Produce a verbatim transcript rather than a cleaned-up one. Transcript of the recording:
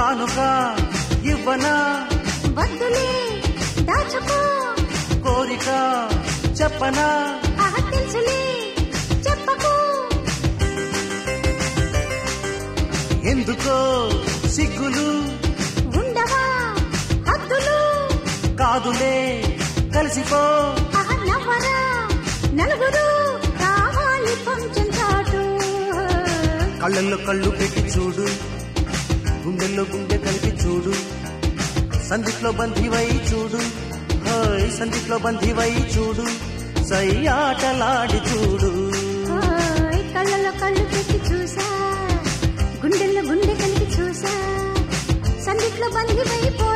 కానుక ఇవ్వనా వద్దులే దాచుకో కోరిక చెప్పనా ఆహా తెలుసులే చెప్పకు ఎందుకో సిగ్గులు ఉండవా హద్దులు కాదులే కలిసిపో ఆహా నవ్వరా నలుగురు కావాలి కొంచెం చాటు కళ్ళల్లో కళ్ళు పెట్టి చూడు గుండెల్లో గుండె కలిపి చూడు సందిట్లో బంధివై చూడు హాయ్ సందిట్లో బంధివై చూడు సై ఆటలాడి చూడు ఓయ్ కళ్ళలో కళ్ళు పెట్టి చూసా గుండెల్లో గుండె కలిపి చూసా సందిట్లో బంధివై